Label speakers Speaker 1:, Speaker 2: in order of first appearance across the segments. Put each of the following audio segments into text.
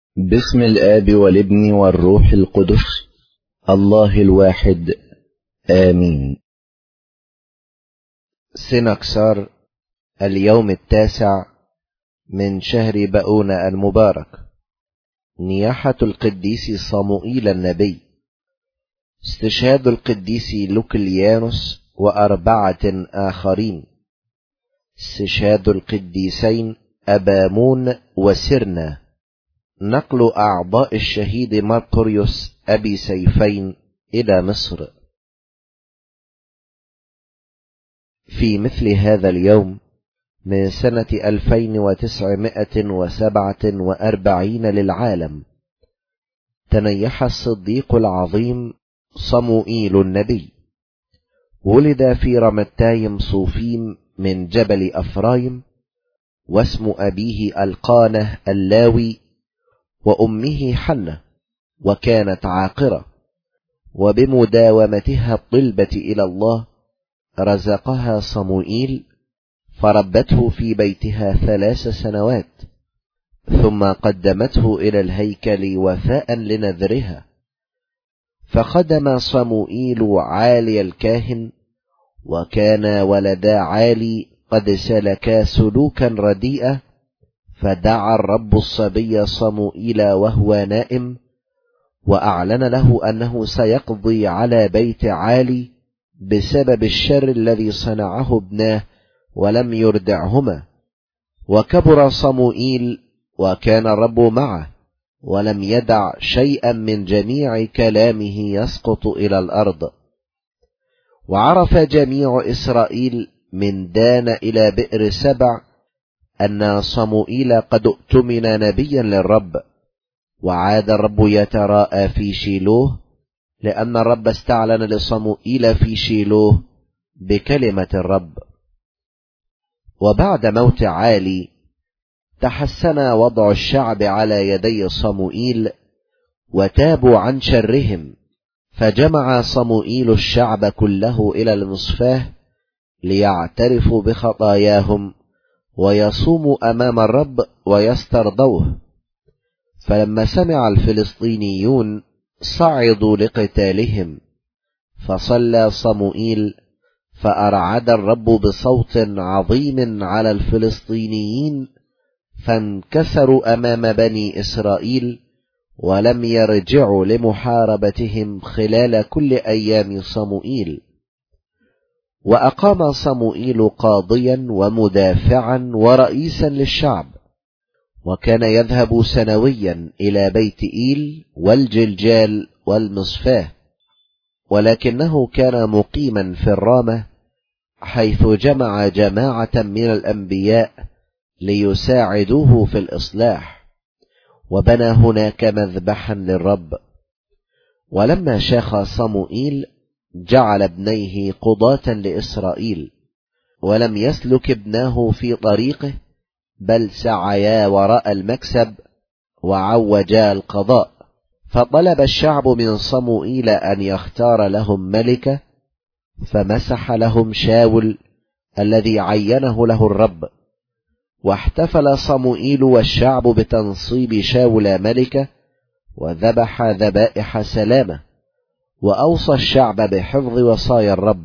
Speaker 1: باسم الآب والابن والروح القدس الله الواحد آمين.
Speaker 2: سنكسار اليوم 9 من شهر بؤون المبارك. نياحة القديس صموئيل النبي. استشهاد القديس لوكليانوس و4 آخرين. استشهاد القديسين أبامون وسرنا. نقل أعضاء الشهيد مرقريوس أبي سيفين إلى مصر. في مثل هذا اليوم من سنة 2947 للعالم تنيح الصديق العظيم صموئيل النبي. ولد في رمتايم صوفيم من جبل أفرايم، واسم أبيه القانة اللاوي وأمه حنة، وكانت عاقرة، وبمداومتها الطلبة إلى الله رزقها صموئيل، فربته في بيتها 3 سنوات، ثم قدمته إلى الهيكل وفاء لنذرها. فخدم صموئيل عالي الكاهن، وكان ولدا عالي قد سلكا سلوكا رديئا، فدعا الرب الصبي صموئيل وهو نائم، وأعلن له أنه سيقضي على بيت عالي بسبب الشر الذي صنعه ابناه ولم يردعهما. وكبر صموئيل، وكان الرب معه، ولم يدع شيئا من جميع كلامه يسقط إلى الأرض. وعرف جميع إسرائيل من دان إلى بئر سبع أن صموئيل قد اؤتمن نبيا للرب. وعاد الرب يتراءى في شيلوه، لأن الرب استعلن لصموئيل في شيلوه بكلمة الرب. وبعد موت عالي تحسن وضع الشعب على يدي صموئيل، وتابوا عن شرهم، فجمع صموئيل الشعب كله إلى المصفاه ليعترفوا بخطاياهم ويصوموا أمام الرب ويسترضوه. فلما سمع الفلسطينيون صعدوا لقتالهم، فصلى صموئيل، فأرعد الرب بصوت عظيم على الفلسطينيين، فانكسروا أمام بني إسرائيل، ولم يرجعوا لمحاربتهم خلال كل أيام صموئيل. وأقام صموئيل قاضيا ومدافعا ورئيسا للشعب، وكان يذهب سنويا إلى بيت إيل والجلجال والمصفاه، ولكنه كان مقيما في الرامة، حيث جمع جماعة من الأنبياء ليساعدوه في الإصلاح، وبنى هناك مذبحا للرب. ولما شاخ صموئيل جعل ابنيه قضاة لإسرائيل، ولم يسلك ابناه في طريقه، بل سعيا وراء المكسب وعوجا القضاء. فطلب الشعب من صموئيل أن يختار لهم ملكا، فمسح لهم شاول الذي عينه له الرب. واحتفل صموئيل والشعب بتنصيب شاول ملكا، وذبح ذبائح سلامة، وأوصى الشعب بحفظ وصايا الرب.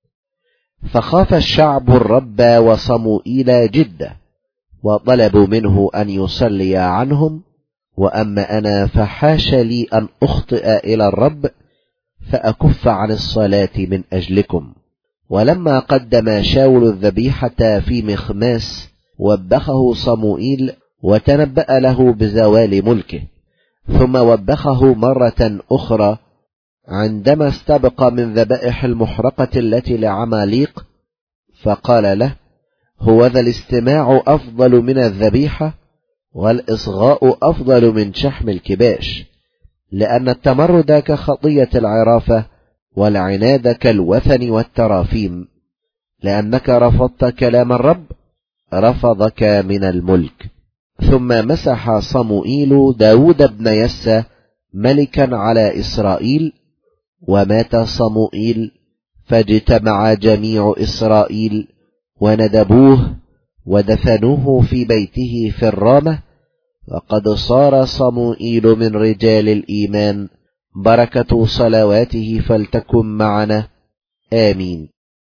Speaker 2: فخاف الشعب الرب وصموئيل جدا، وطلبوا منه أن يصلي عنهم. وأما أنا فحاش لي أن أخطئ إلى الرب فأكف عن الصلاة من أجلكم. ولما قدم شاول الذبيحة في مخماس وبخه صموئيل، وتنبأ له بزوال ملكه. ثم وبخه مرة أخرى عندما استبق من ذبائح المحرقة التي لعماليق، فقال له: هوذا الاستماع أفضل من الذبيحة، والإصغاء أفضل من شحم الكباش، لأن التمرد كخطية العرافة، والعناد كالوثن والترافيم. لأنك رفضت كلام الرب رفضك من الملك. ثم مسح صموئيل داود بن يسى ملكا على إسرائيل. ومات صموئيل، فاجتمع جميع إسرائيل وندبوه ودفنوه في بيته في الرامة، وقد صار صموئيل من رجال الإيمان، بركة صلواته فلتكن معنا، آمين.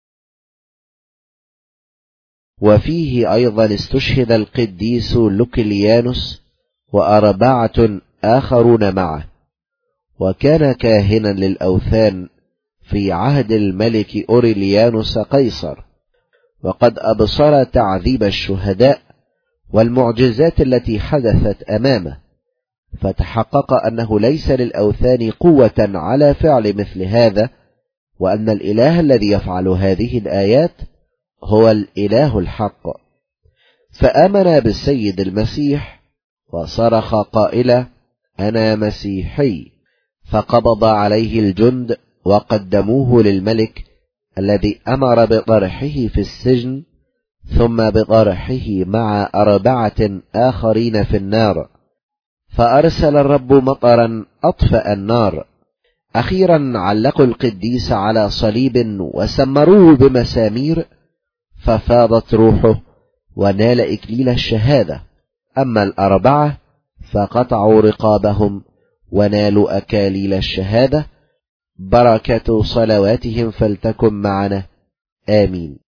Speaker 2: وفيه أيضا استشهد القديس لوكليانوس و4 آخرون معه، وكان كاهنا للأوثان في عهد الملك أوريليانوس قيصر، وقد أبصر تعذيب الشهداء والمعجزات التي حدثت أمامه، فتحقق أنه ليس للأوثان قوة على فعل مثل هذا، وأن الإله الذي يفعل هذه الآيات هو الإله الحق. فآمن بالسيد المسيح وصرخ قائلا: أنا مسيحي. فقبض عليه الجند وقدموه للملك، الذي أمر بطرحه في السجن، ثم بطرحه مع 4 آخرين في النار. فأرسل الرب مطرا أطفأ النار. أخيرا علقوا القديس على صليب وسمروه بمسامير، ففاضت روحه ونال إكليل الشهادة. أما 4 فقطعوا رقابهم ونالوا أكاليل الشهادة، بركة صلواتهم فلتكن معنا، آمين.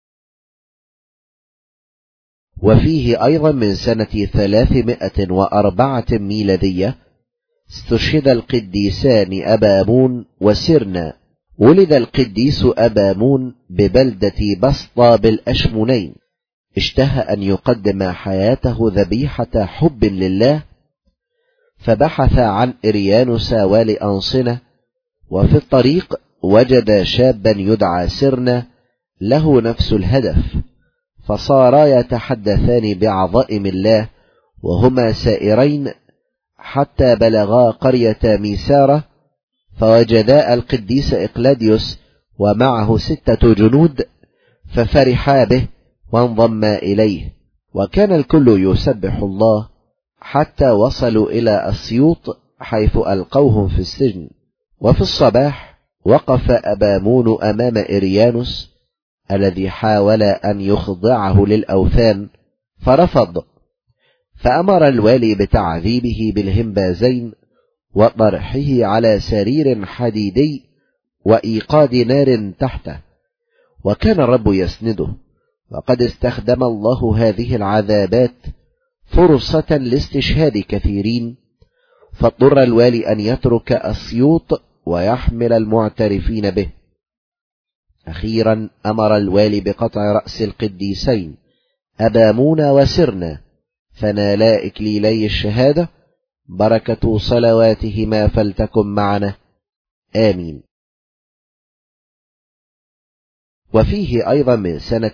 Speaker 2: وفيه أيضا من سنة 304 ميلادية استشهد القديسان أبامون وسرنا. ولد القديس أبامون ببلدة بسطة بالأشمونين، اشتهى أن يقدم حياته ذبيحة حب لله، فبحث عن إريانوس والي أنصنة، وفي الطريق وجد شابا يدعى سرنا له نفس الهدف، فصارا يتحدثان بعظائم الله وهما سائرين حتى بلغا قرية ميسارة، فوجدا القديس إقلاديوس ومعه 6 جنود، ففرحا به وانضما إليه، وكان الكل يسبح الله حتى وصلوا إلى أسيوط، حيث ألقوهم في السجن. وفي الصباح وقف أبامون أمام إريانوس الذي حاول أن يخضعه للأوثان، فرفض، فأمر الوالي بتعذيبه بالهمبازين وطرحه على سرير حديدي وإيقاد نار تحته، وكان الرب يسنده. وقد استخدم الله هذه العذابات فرصة لاستشهاد كثيرين، فاضطر الوالي أن يترك أسيوط ويحمل المعترفين به. أخيرا أمر الوالي بقطع رأس القديسين أبامون وسرنا، فنالا إكليلي الشهادة، بركة صلواتهما فلتكن معنا، آمين. وفيه أيضا من سنة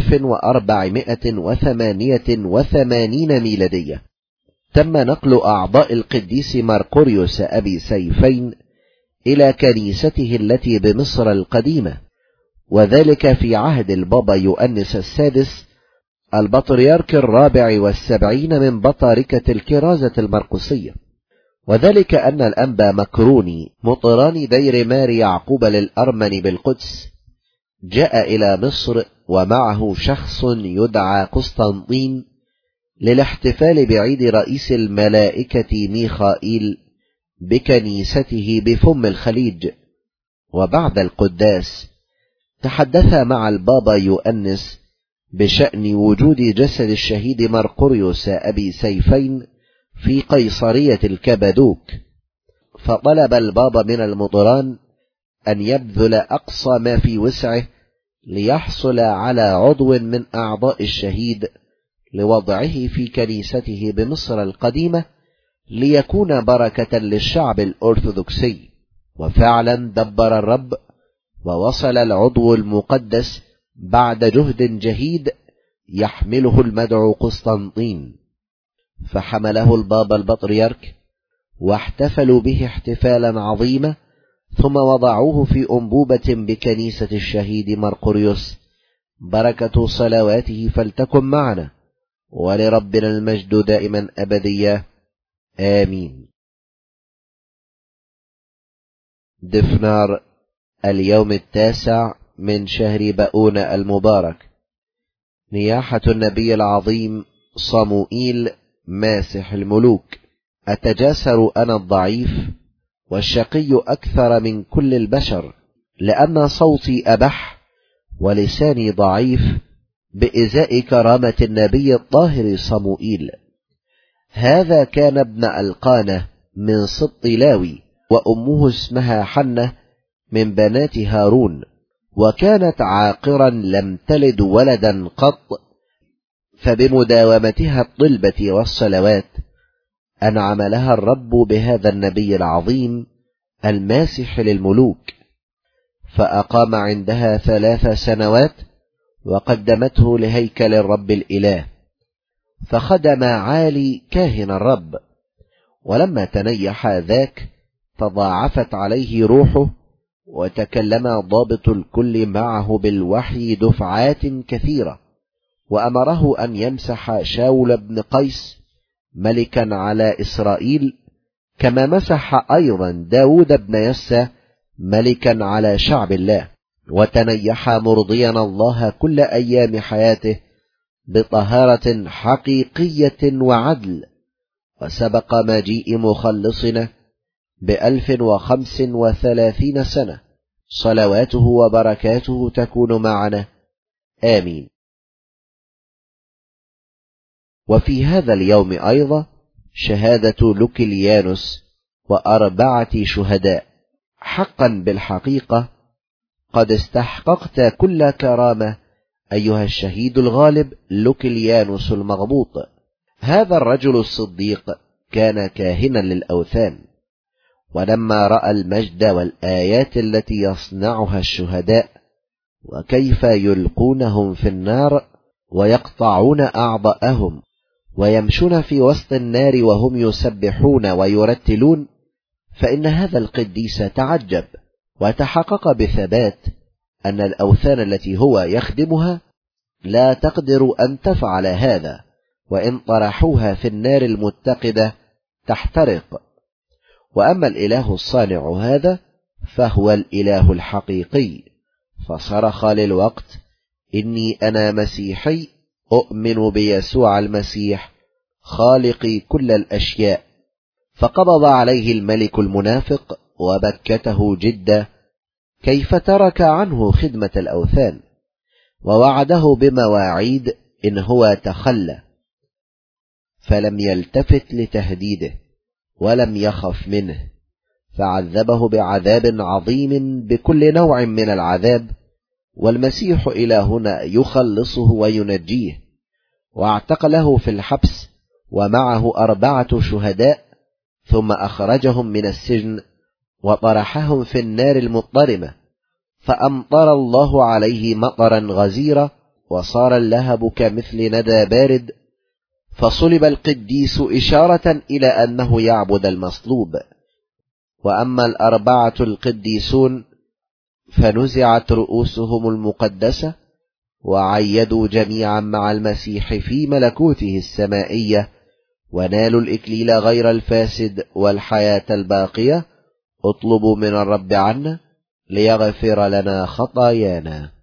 Speaker 2: 1488 ميلادية تم نقل أعضاء القديس مرقوريوس أبي سيفين إلى كنيسته التي بمصر القديمة، وذلك في عهد البابا يؤنس السادس البطريرك 74 من بطاركة الكرازة المرقسية. وذلك أن الأنبا مكروني مطران دير ماري يعقوب للأرمن بالقدس جاء إلى مصر ومعه شخص يدعى قسطنطين للاحتفال بعيد رئيس الملائكة ميخائيل بكنيسته بفم الخليج. وبعد القداس تحدث مع البابا يؤنس بشأن وجود جسد الشهيد مرقوريوس أبي سيفين في قيصرية الكبدوك، فطلب البابا من المطران أن يبذل أقصى ما في وسعه ليحصل على عضو من أعضاء الشهيد لوضعه في كنيسته بمصر القديمة، ليكون بركة للشعب الأرثوذكسي. وفعلا دبر الرب ووصل العضو المقدس بعد جهد جهيد يحمله المدعو قسطنطين، فحمله البابا البطريرك واحتفلوا به احتفالا عظيما، ثم وضعوه في أنبوبة بكنيسة الشهيد مرقوريوس، بركة صلواته فلتكن معنا، ولربنا المجد دائما أبديا، آمين. دفنار اليوم 9 من شهر بؤون المبارك، نياحة النبي العظيم صموئيل ماسح الملوك، أتجاسر أنا الضعيف والشقي أكثر من كل البشر، لأن صوتي أبح ولساني ضعيف بإزاء كرامة النبي الطاهر صموئيل. هذا كان ابن ألقانة من سبط لاوي، وأمه اسمها حنة من بنات هارون، وكانت عاقرا لم تلد ولدا قط، فبمداومتها الطلبة والصلوات أنعم لها الرب بهذا النبي العظيم الماسح للملوك، فأقام عندها 3 سنوات، وقدمته لهيكل الرب الإله، فخدم عالي كاهن الرب. ولما تنيح ذاك تضاعفت عليه روحه، وتكلم ضابط الكل معه بالوحي دفعات كثيرة، وأمره أن يمسح شاول بن قيس ملكا على إسرائيل، كما مسح أيضا داود بن يسى ملكا على شعب الله، وتنيح مرضيا الله كل أيام حياته بطهارة حقيقية وعدل. وسبق مجيء مخلصنا ب1035 سنة، صلواته وبركاته تكون معنا، آمين. وفي هذا اليوم أيضا شهادة لوكيليانوس و4 شهداء. حقا بالحقيقة قد استحققت كل كرامة أيها الشهيد الغالب لوكيليانوس المغبوط. هذا الرجل الصديق كان كاهنا للأوثان، ولما رأى المجد والآيات التي يصنعها الشهداء، وكيف يلقونهم في النار ويقطعون أعضاءهم ويمشون في وسط النار وهم يسبحون ويرتلون، فإن هذا القديس تعجب، وتحقق بثبات أن الأوثان التي هو يخدمها لا تقدر أن تفعل هذا، وإن طرحوها في النار المتقدة تحترق. وأما الإله الصانع هذا فهو الإله الحقيقي، فصرخ للوقت: إني أنا مسيحي، أؤمن بيسوع المسيح خالق كل الأشياء. فقبض عليه الملك المنافق وبكته جدا كيف ترك عنه خدمة الأوثان، ووعده بمواعيد إن هو تخلى، فلم يلتفت لتهديده ولم يخف منه، فعذبه بعذاب عظيم بكل نوع من العذاب. والمسيح إلى هنا يخلصه وينجيه، واعتقله في الحبس ومعه 4 شهداء، ثم أخرجهم من السجن وطرحهم في النار المضطرمة، فأمطر الله عليه مطرا غزيرا، وصار اللهب كمثل ندى بارد، فصلب القديس إشارة إلى أنه يعبد المصلوب. وأما 4 القديسون فنزعت رؤوسهم المقدسة، وعيدوا جميعا مع المسيح في ملكوته السمائية، ونالوا الإكليل غير الفاسد والحياة الباقية. اطلبوا من الرب عنا ليغفر لنا خطايانا.